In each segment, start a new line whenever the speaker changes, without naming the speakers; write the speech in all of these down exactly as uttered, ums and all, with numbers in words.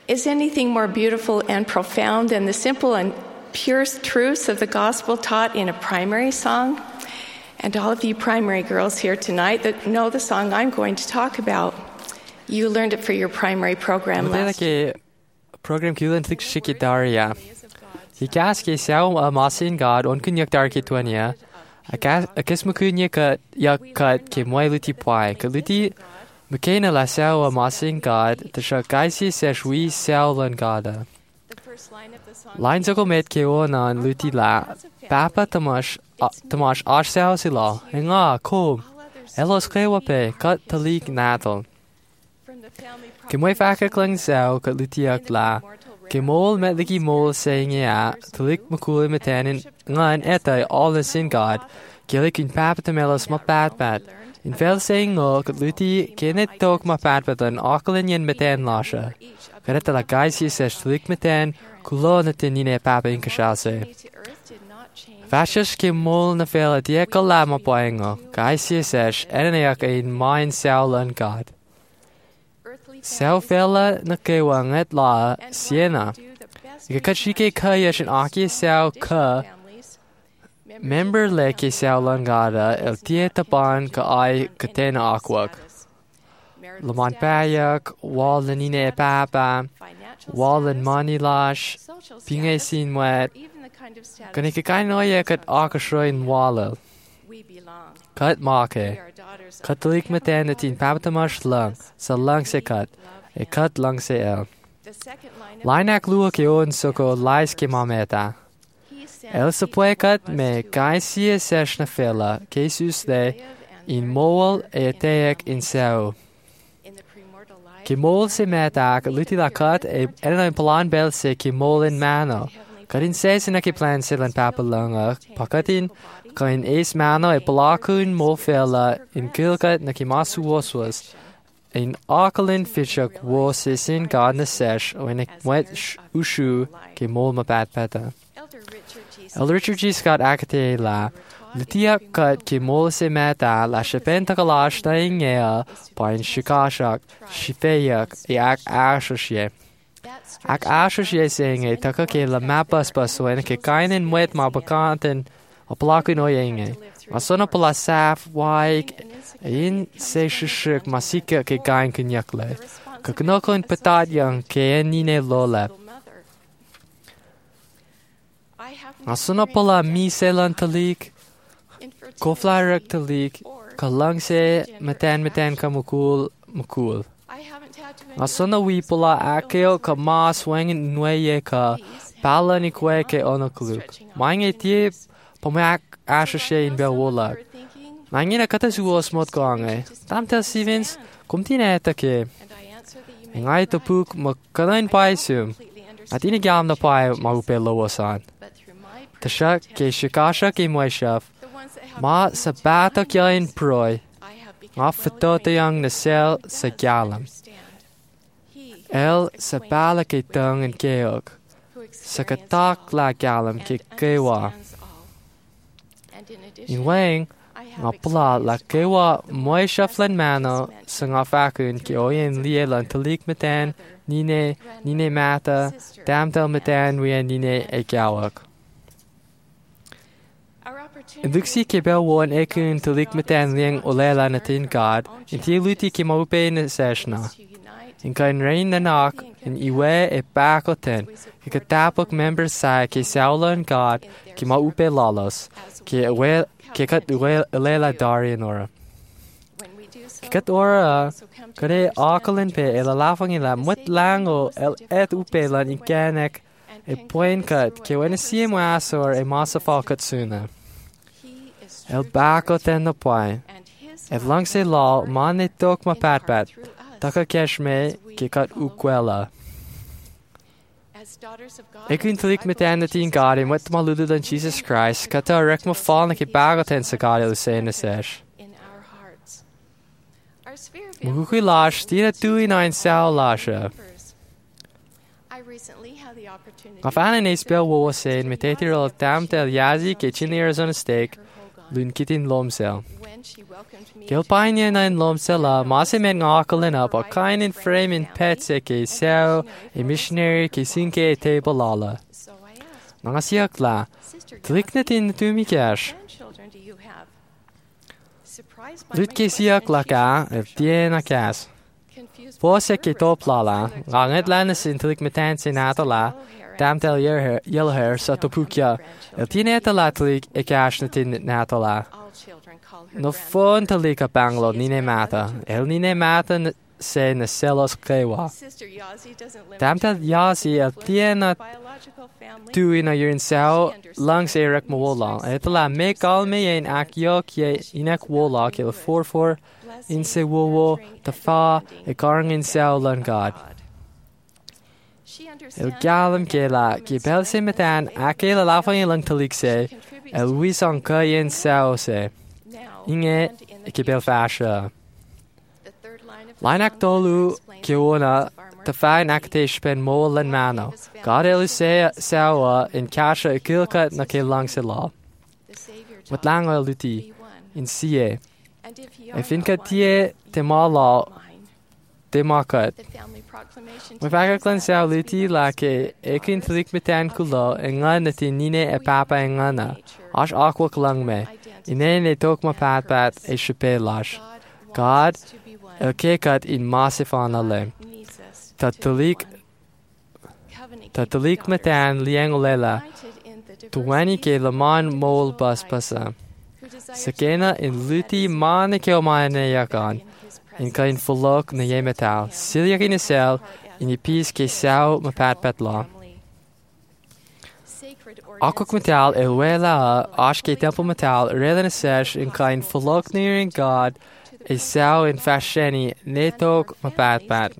Is anything more beautiful and profound than the simple and pure truths of the gospel taught in a primary song? And all of you primary girls here tonight that know the song I'm going to talk about, you learned it for your primary program last year.
Program Kulan Tik Shikitaria. He gas ke sao a masin God on kunyak dar ke tuania. A gas a kismukunya kat yak kat ke moiluti poi. Kaluti Mekena la sao a masin God the shakaisi sesh we sao lan gada. Lines of met ke onan luti la. Papa Tamash Tamash ash sao sila. Nga kom. Elos klewape kat talik natal. Ke moi faka klang sao kat lutiak la. Ke mol met ligi mol saying ya. Talik makul metanin ngan eta all the sin God. Ke lik in papa tamelos ma bad bad. In fel saying no kat luti kenet tok ma bad bad an akalin yen metan lasha. Kareta la guys he says talik metan kulo na tinine papa in kashase. Fashish ke mol na fel a diekal la ma poengo. Guys he says eneak in mind sao and God. Sao fella na ke wanget la siena. Ika kachike kayash an aki sao ka. Member le ke sao langada el tieta ban ka ai katena akwak. Lamont payak, wall nine papa, wall and money lash, pinge sin wet. Kanika kainoya kat akashroin wallel. Kat make. Katolik meten tin papatamash lung, sa lung se kat, e kat lung se el. Linak lua ke on soko lais ke mameta. El se pue kat me gaisia sesh na fela, kesus de, in moel e teek in sao. Ke mol se metak, luti la kat e enan plan bel se ke mol in mano. Karin se se na ke plan se lan papa lunga, pakatin, kain ace mano e balakun mol fela in gilgat na ke masu waswas. In akalin fishak wo se sin god na sesh o in wet ushu ke mol ma bad peta. Elder Richard G. Scott akate la, lutia kat ke mol se meta la shepen takalash na ingea pa in shikashak, shifeyak e ak ashosye. Ak ashosye saying e taka ke la mapas paso en ke kainin wet mabakantin o plakun o yenge. Masona pala saf waik in se shishik masika ke kain kunyakle. Kaknokon patat yang ke nine lolep. Masona pala mi selan talik, koflarak talik, kalangse meten meten kamukul mukul. Masona wi pala akeo ka mas wengin nweye ka pala ni kwe ke onokluk. Mange tie pomak ashashe in belwolak. Mangina katasuos mot gange. Tamtel Stevens, kumtine etake. Ngai topuk makalain paisum. Atini gam na pai maupe lowasan. Tasha ke shikasha ke moishaf. Ma sabata kyain proi. Ma fatota yang na sel sa galam. El sabala ke tung and keok. Sa katak la galam ke kewa. In wang, nga pula la kewa moishaflan mano sa nga fakun ke oyen lielan talik metan nine nine mata damtel metan wien nine e gawak. In luksi ke bel won ekun talik metan liang olela na tin God, in ti luti ke maupe na seshna. In kain rain na nak, in iwe e bakoten, ke katapok members sa ke saulan God, ke maupe lalos, ke awe ke kat uwe olela darian ora. Ke kat ora, kare akalin pe e lalafang ila mut lang o el et upe lan ikanek e poin kat, ke wen siem asor e masafal kat suna. El bako ten na poin. Et lang se law man e tok ma pat pat. Taka keshme ke kat ukwela. Ik kun tlik met en tin God en wat ma ludu dan Jesus Christ. Kata rek ma fall na ke bako ten sa God el se na sesh. Mukui lash tina tui na in sao lasha. Af an en e spel wo was sein met etir al tam tel yazi ke chin Arizona steak. lún kitin lomsel. Gil paine na in lomsela, masi men ngakalina, pa kain in frame in petse ke seu, a missionary ke sinke table lala. Nangasiak la, tliknet in tumikash. Lut ke siak la ka, if diena kas. Pose ke top lala, ranget lanes in tlikmetan senatola, damtel yelher sa topukia, el tineta latlik e kash natin natola. No fon talika banglo nine mata, el nine mata se na selos krewa. Damtel yazi el tiena tu ina yurin sao langs erek mawola. Etala me kalme en akyok ye inek wola ke le for for in se wowo ta fa e karang in sao lan God. El galam ke la ke bel se metan ake la lafan lang talik se el wisang kayen sao se. Inge ke bel fasha. Linak tolu ke ona ta fa nakte spen mo lan mano. God el se sawa in kasha ikilka na ke lang se la. Wat lang el luti in sie. E finka tie te mala te makat. We vaker klan sao luti la ke ekin tlik metan kulo engan na ti nine e papa engana. Ash aqua klang me. Ine ne tok ma pat pat e shipe lash. God el kekat in masifana le. Tatulik Tatulik metan liengolela. Tuwani ke laman mol bas pasa. Sakena in luti man ke o mane yakan. In kain fulok na yemetal. Silyak in sel in ipis ke sao ma pat pat la. Aquak metal elwela ash ke temple metal relen sesh in kain fulok nearing God e sao in fasheni netok ma pat pat.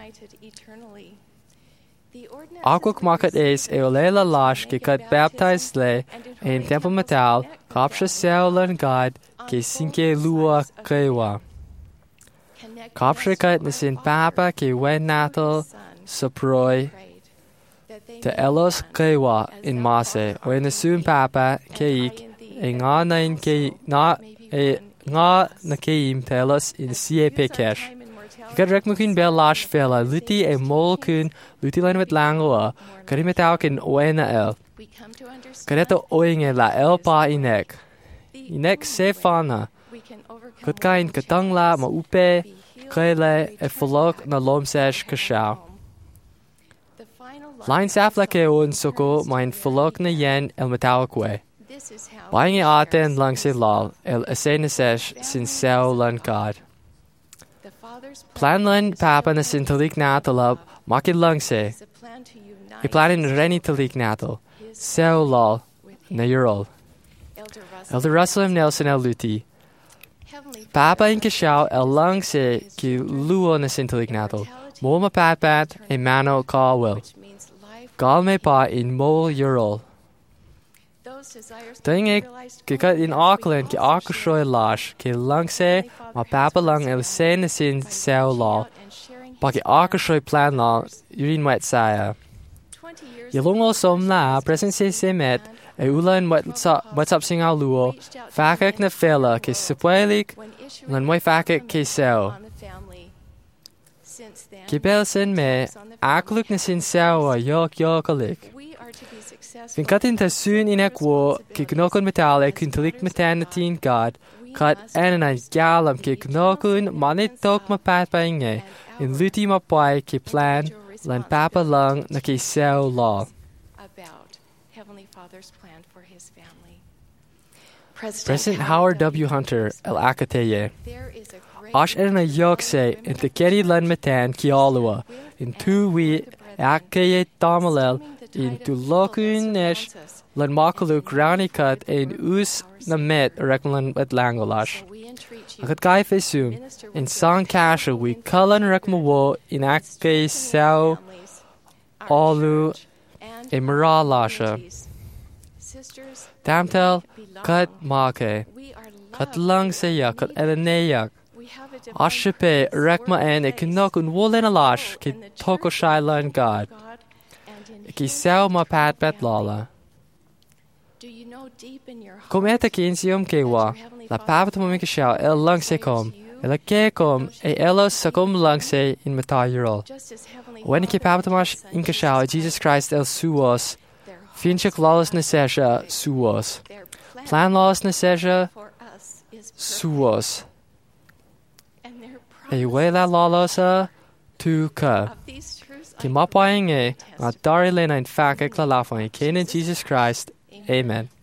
Aquak makat is eolela lash ke kat baptized le in temple metal kapsha sao lan God ke sinke lua krewa. Kapsha kat nisin papa ke wen natal soproi te elos krewa in mase o in soon papa ke ik e nga na in ke na e nga na keim telos in sie pekesh. Gadrek mukin bel lash fela luti e mol kun luti len met langoa karimetal kin oena el. Kareto oinge la el pa inek. Inek se fana. Kutkain katangla ma upe kele e folok na lomsesh kashao. Line safla ke on soko mein folok na yen el metalkwe. Buying e aten lang se lal el esenesesh sin sao lan God. Plan lan papa na sin talik natal makid lang se. I planin reni talik natal. Sao lal na yurol. Elder Russell M. Nelson el luti. Papa in kashao el lang se ki luo na sin talik natal. Mo ma pat pat e mano ka will. Gal me pa in mo yurol. Ding ik ke kat in Auckland ke akashoy lash ke lang se ma papa lang el sen sin sao law. Pa ke akashoy plan law yurin wet saya. Yelongo som la present se semet e ulan what's up sing al luo. Fakak na fela ke sepuelik lan moi fakak ke sao. Ke belsen me akluk na sin sao yok yokalik. Fin katin ta soon in ekwo ke knokun metal e kuntalik metanatin God kat enan galam ke knokun manit tok ma pat painge in luti ma pai ke plan lan papa lang na ke sao law.
About Heavenly Father's plan for his family.
President Howard W. Hunter el akateye. Ash erna yokse in te keri lan metan ki alua in tu wi akaye tamalel in tu lokun nesh lan makaluk rani kat in us na met reklan at langolash. Akat kai fesum in sang kasha we kalan rekmawo in akaye sao alu e maralasha. Damtel kat make kat lang seya kat eleneyak. Ashipe rekma en e kinokun wolen alash ki toko shaila and God. Ki sao ma pat bet lala. Com eta cén siom kewa, la papa mo mika shao el lang se com, el ke com e elos sa com lang se in matayurol. When ke papa mas inka shao Jesus Christ el suos, finchik lawless na sesha suos. Plan lawless na sesha suos. E wela lawlosa tu ka. Ki mapaing e, na dari le na in faka klalafang e kenen Jesus Christ. Amen.